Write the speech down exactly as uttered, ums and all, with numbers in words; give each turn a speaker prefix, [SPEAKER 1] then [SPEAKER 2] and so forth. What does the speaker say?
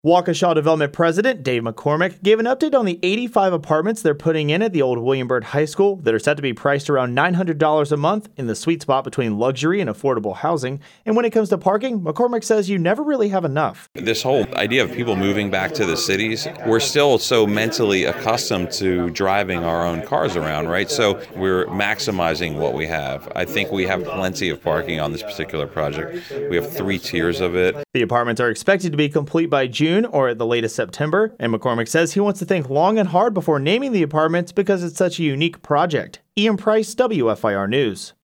[SPEAKER 1] Waukesha Development President Dave McCormick gave an update on the eighty-five apartments they're putting in at the old William Byrd High School that are set to be priced around nine hundred dollars a month, in the sweet spot between luxury and affordable housing. And when it comes to parking, McCormick says you never really have enough.
[SPEAKER 2] This whole idea of people moving back to the cities, we're still so mentally accustomed to driving our own cars around, right? So we're maximizing what we have. I think we have plenty of parking on this particular project. We have three tiers of it.
[SPEAKER 1] The apartments are expected to be complete by June or at the latest September, and McCormick says he wants to think long and hard before naming the apartments because it's such a unique project. Ian Price, W F I R News.